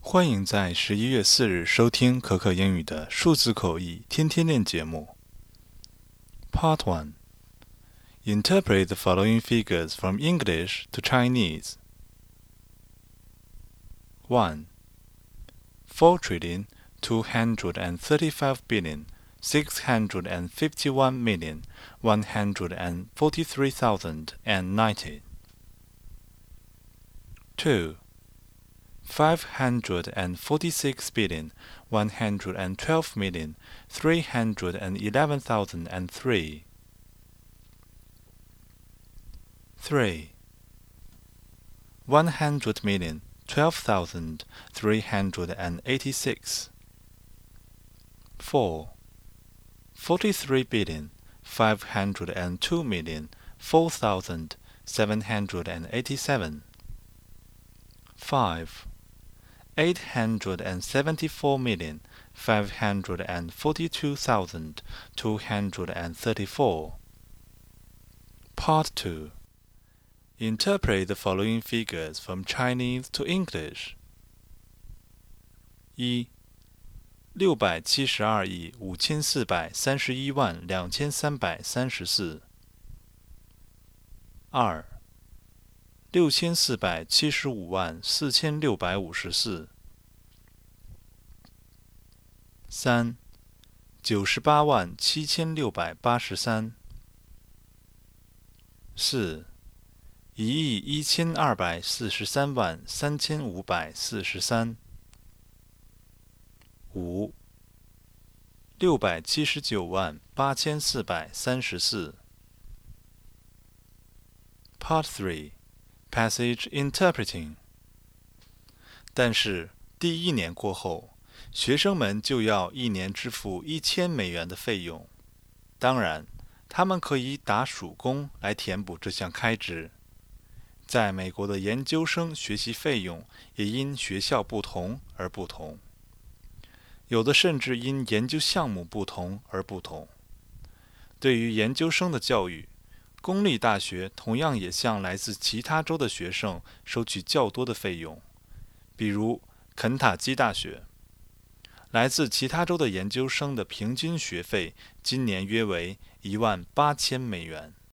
欢迎在11月4日收听可可英语的数字口译天天练节目。Part 1. Interpret the following figures from English to Chinese. 1. 4,235,651,143,143,090. 2. 546,112,311,003. 3. 100,012,386. 4. 43,502,004,787. 5. 874,542,234. Part 2. Interpret the following figures from Chinese to English. 1. 672亿5431万2334。 2. 64754654。 3. 987683。 4. 112433543。 5. 6798434。 Part 3. Passage Interpreting. 但是第一年过后，学生们就要一年支付$1000的费用。当然，他们可以打暑工来填补这项开支。在美国的研究生学习费用也因学校不同而不同，有的甚至因研究项目不同而不同。对于研究生的教育，公立大学同样也向来自其他州的学生收取较多的费用，比如肯塔基大学。来自其他州的研究生的平均学费今年约为$18,000。